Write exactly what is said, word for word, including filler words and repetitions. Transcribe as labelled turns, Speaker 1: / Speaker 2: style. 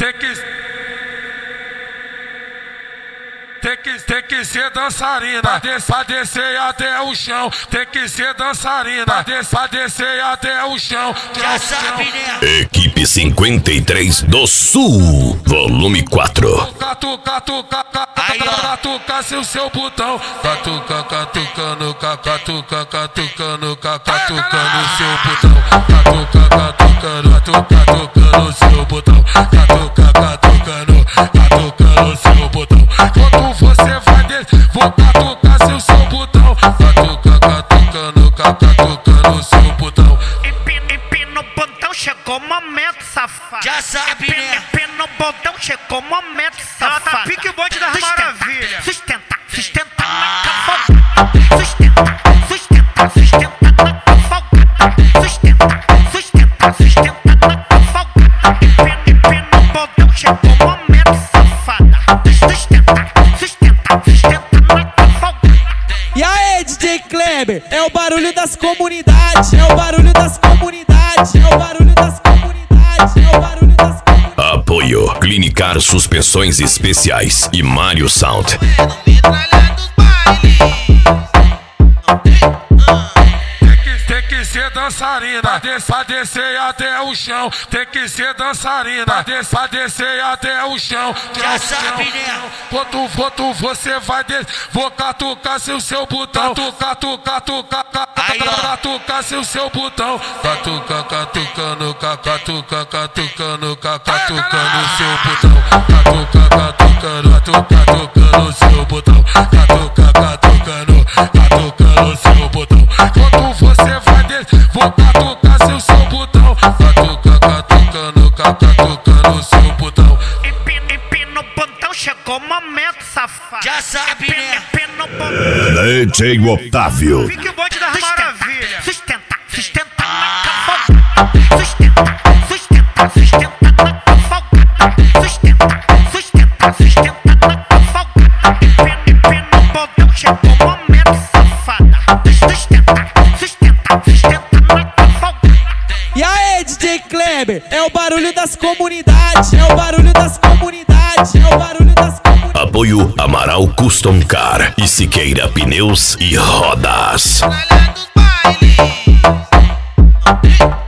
Speaker 1: tem que Tem que, tem que ser dançarina, pra, des, pra descer até o chão. Tem que ser dançarina, pra, des, pra descer até o chão.
Speaker 2: Já sabe, né?
Speaker 3: Equipe cinquenta e três do Sul, volume quatro.
Speaker 1: Catuca, catuca, catuca, se o seu botão. Catuca, catucando, catuca, catucando, catuca no seu botão. Catuca, catucando, catuca no seu botão. Catuca, catucando, catuca no seu botão. Quando você vai descer, vou catucar seu seu botão. Catuca, catucando, catuca no seu botão.
Speaker 2: Empina, empina o botão, chegou o momento, safado. Já sabe, né? Empina o botão, chegou o momento, safado. Ela tá pique bonde das maravilhas. Sustenta, sustenta na cavalgada. Sustenta, sustenta, sustenta na cavalgada. Sustenta, sustenta, sustenta na cavalgada. Empina, empina o botão, chegou o momento, safada. Sustenta, sustenta, sustenta na cavalgada.
Speaker 4: E aí, D J Kleber, é o barulho das comunidades, é o barulho das comunidades, é o barulho das comunidades, é o barulho das comunidades.
Speaker 3: Apoio Clinicar Suspensões Especiais e Mário Sound.
Speaker 1: Tem que ser dançarina, pra, des, pra descer até o chão. Tem que ser dançarina, pra, des, pra descer até o chão.
Speaker 2: Já sabe, né?
Speaker 1: Quando, quando você vai descer, vou catucar seu seu botão. Catuca, catuca, catuca seu seu botão. Catuca, catucando, catuca, catucando, catuca no seu botão. Catuca, catucando, catuca no seu botão. Catuca, catucando, catuca no seu botão. Quando você vai descer, vou catucar seu seu botão. Catuca, catucando, catuca no seu botão.
Speaker 2: Empina, empina o botão, chegou o momento, safado. Já sabe, né? Empina o botão.
Speaker 3: D J Otávio.
Speaker 2: Pique bonde das maravilhas. Sustenta, sustenta na cavalgada. Sustenta, sustenta, sustenta na cavalgada. Sustenta, sustenta, sustenta na cavalgada. Empina, empina o botão, chegou o momento, safada. Sustenta, sustenta, sustenta na cavalgada.
Speaker 4: E aí, D J Kleber, é o barulho das comunidades, é o barulho das comunidades, é o barulho das comunidades.
Speaker 3: Apoio Amaral Custom Car e Siqueira Pneus e Rodas.
Speaker 2: Baile.